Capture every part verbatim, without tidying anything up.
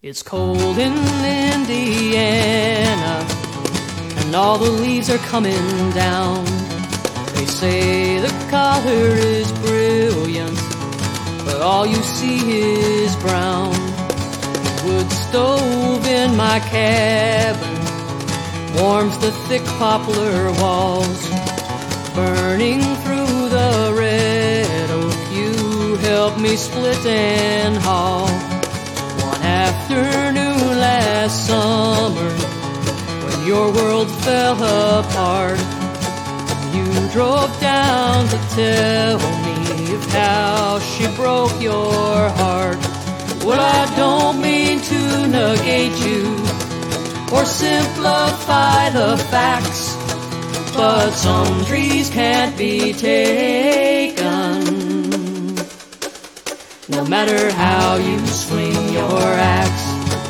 It's cold in Indiana, and all the leaves are coming down. They say the color is brilliant, but all you see is brown. Wood stove in my cabin warms the thick poplar walls. Burning through the red oak, you helped me split and haul. One afternoon last summer, when your world fell apart, you drove down to tell me of how she broke your heart. Well, I don't mean to negate you or simplify the facts, but some trees can't be taken, no matter how you swing your axe.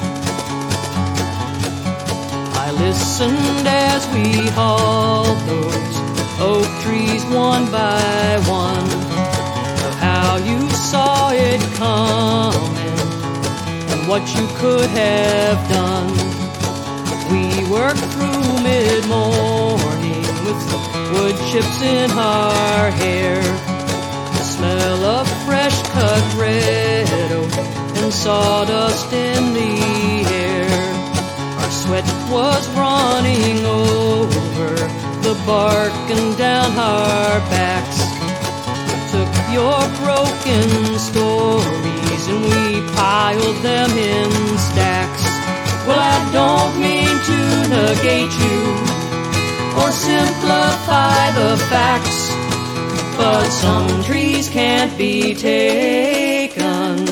I listened as we hauled those oak trees one by one, of how you saw it coming and what you could have done. We worked through mid-morning with wood chips in our hair, the smell of fresh cut red oak and sawdust in the air. Our sweat was running over the bark and down our backs. We took your broken stories and we piled them in stacks. Well, I don't mean to negate you or simplify the facts, but some trees can't be taken,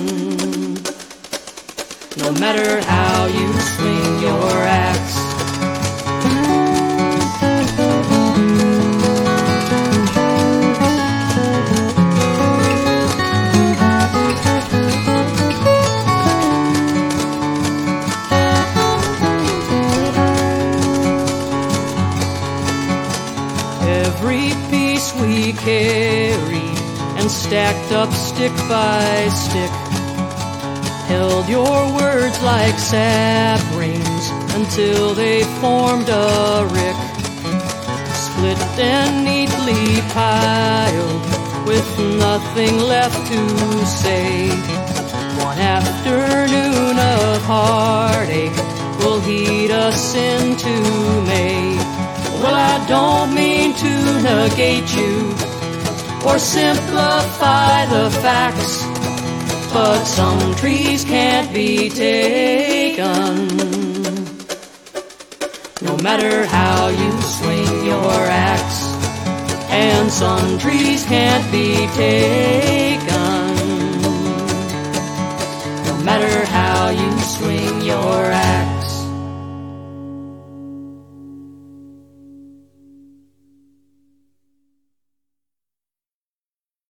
no matter how you swing your axe. Every piece we carried and stacked up stick by stick held your words like saplings until they formed a rick, split and neatly piled with nothing left to say. One afternoon of heartache will heat us into May. Well, I don't mean to negate you or simplify the facts, but some trees can't be taken, no matter how you swing your axe. And some trees can't be taken, no matter how you swing